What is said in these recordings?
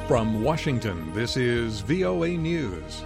From Washington, this is VOA News.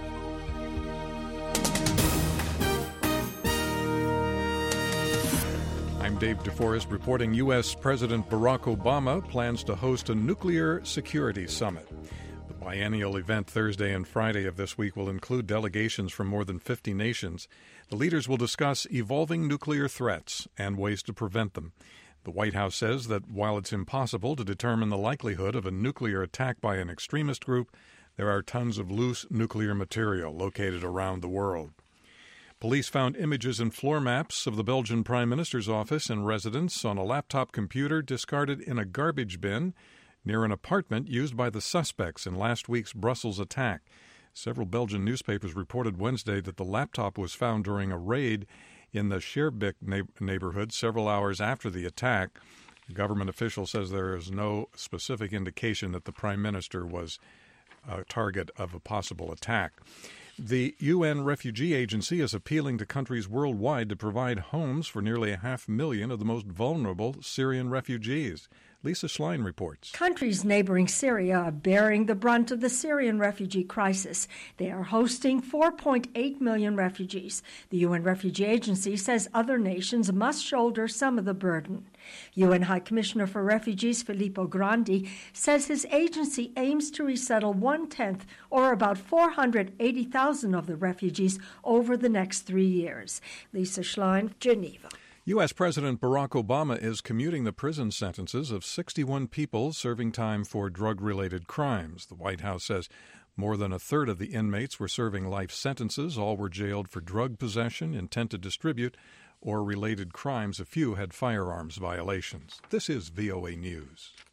I'm Dave DeForest reporting U.S. President Barack Obama plans to host a nuclear security summit. The biennial event Thursday and Friday of this week will include delegations from more than 50 nations. The leaders will discuss evolving nuclear threats and ways to prevent them. The White House says that while it's impossible to determine the likelihood of a nuclear attack by an extremist group, there are tons of loose nuclear material located around the world. Police found images and floor maps of the Belgian Prime Minister's office and residence on a laptop computer discarded in a garbage bin near an apartment used by the suspects in last week's Brussels attack. Several Belgian newspapers reported Wednesday that the laptop was found during a raid in the Schaerbeek neighborhood several hours after the attack. The government official says there is no specific indication that the Prime Minister was a target of a possible attack. The UN Refugee Agency is appealing to countries worldwide to provide homes for nearly 500,000 of the most vulnerable Syrian refugees. Lisa Schlein reports. Countries neighboring Syria are bearing the brunt of the Syrian refugee crisis. They are hosting 4.8 million refugees. The UN Refugee Agency says other nations must shoulder some of the burden. UN High Commissioner for Refugees Filippo Grandi says his agency aims to resettle 1/10, or about 480,000 of the refugees over the next 3 years. Lisa Schlein, Geneva. U.S. President Barack Obama is commuting the prison sentences of 61 people serving time for drug-related crimes. The White House says more than a third of the inmates were serving life sentences. All were jailed for drug possession, intent to distribute, or related crimes. A few had firearms violations. This is VOA News.